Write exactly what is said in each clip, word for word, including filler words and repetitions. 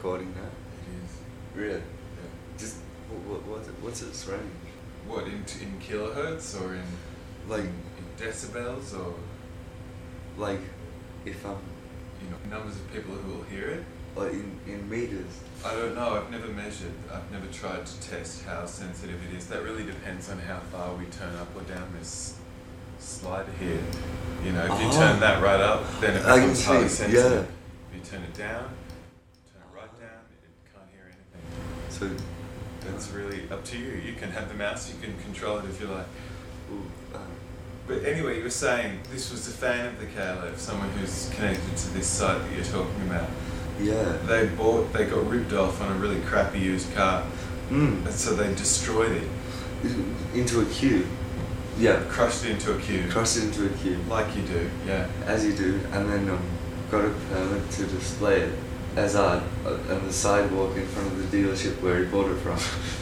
recording now? It is. Really? Yeah. Just what, what what's its range? What, in in kilohertz or in Like in, in decibels or like if I'm you know numbers of people who will hear it? like in in meters. I don't know. I've never measured. I've never tried to test how sensitive it is. That really depends on how far we turn up or down this slider here. You know, if you Oh. turn that right up, then it I can becomes highly see, sensitive. If you turn it down, turn it right down, it can't hear anything. So That's really up to you. You can have the mouse. You can control it if you like. ooh, uh, But anyway, you were saying this was a fan of the K L F, someone who's connected to this site that you're talking about. yeah. They bought, they got ripped off on a really crappy used car, Mm. and so they destroyed it, Into a cube. Yeah. crushed it into a cube, Crushed it into a cube, like you do, yeah. as you do, and then um, got a permit to display it as art uh, on the sidewalk in front of the dealership where he bought it from.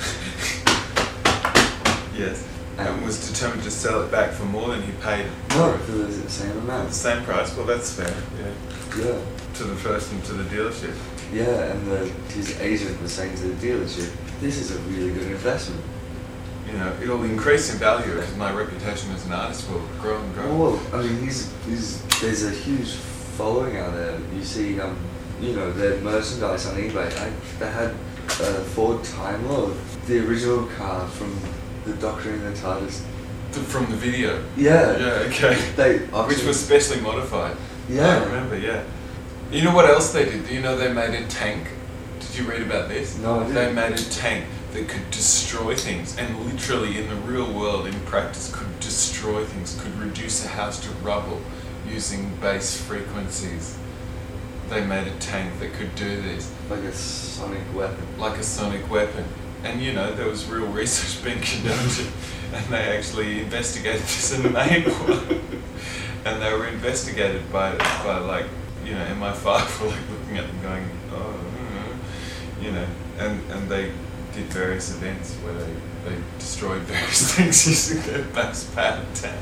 Yes, And- and was determined to sell it back for more than he paid No, for for the same it. amount. The same price. Well, that's fair. Yeah. Yeah. To the person, to the dealership. Yeah, and the, his agent was saying to the dealership, this is a really good investment. You know, it'll increase in value because my reputation as an artist will grow and grow. Well, I mean, he's, he's, there's a huge following out there. You see, um, you know, their merchandise on eBay. I, they had a Ford Time Lord, the original car from the Doctor and the TARDIS. The- From the video. Yeah. Yeah. Okay. They Which auctioned- was specially modified. Yeah. I remember, yeah. You know what else they did? Do you know they made a tank? Did you read about this? No, I didn't. They made a tank that could destroy things, and literally in the real world, in practice, could destroy things, could reduce a house to rubble using bass frequencies. They made a tank that could do this, like a sonic weapon. like a sonic weapon. And you know, there was real research being conducted, and they actually investigated this and made one. And they were investigated by, by like, you know, M I five were like looking at them going, oh, mm, you know, and, and they did various events where they, they destroyed various things using their bass powered tank.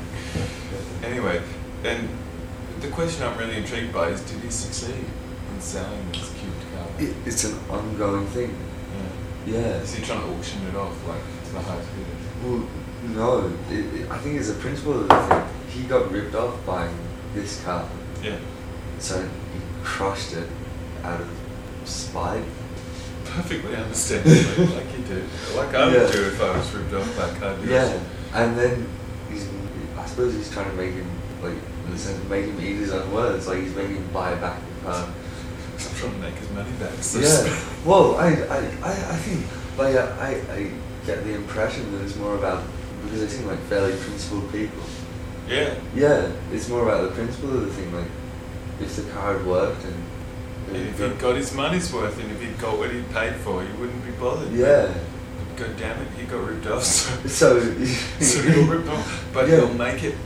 Anyway, and the question I'm really intrigued by is, did he succeed in selling this cubed car? It, it's an ongoing thing. Yeah. Yeah. Is he trying to auction it off, like, to the highest bidder? Well, no. It, it, I think it's a principle of the thing. He got ripped off buying this car. Yeah. So he crushed it out of spite. Perfectly understandable, like you do. Like I would Yeah. do if I was ripped off by a car dealership. Yeah. And then he's, I suppose he's trying to make him, like, in the sense of make him eat his own words. Like he's making him buy back the car. I'm trying to make his money back. So Yeah. Well, I, I, I, I think, like, I, I get the impression that it's more about, because they seem like fairly principled people. Yeah. Yeah, it's more about the principle of the thing. Like, if the car had worked and. And if he'd got his money's worth and if he'd got what he'd paid for, he wouldn't be bothered. Yeah. God damn it, he got ripped off, so, So. so he got ripped off. But Yeah. he'll make it.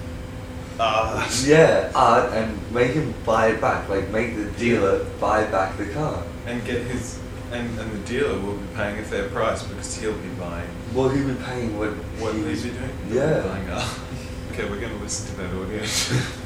Ah. Yeah, art and make him buy it back. Like, make the dealer buy back the car. And get his. And, and the dealer will be paying a fair price because he'll be buying Well, he'd be paying what. what he he'd was- be doing. Yeah. Buying, ah. Okay, we're going to listen to that audio.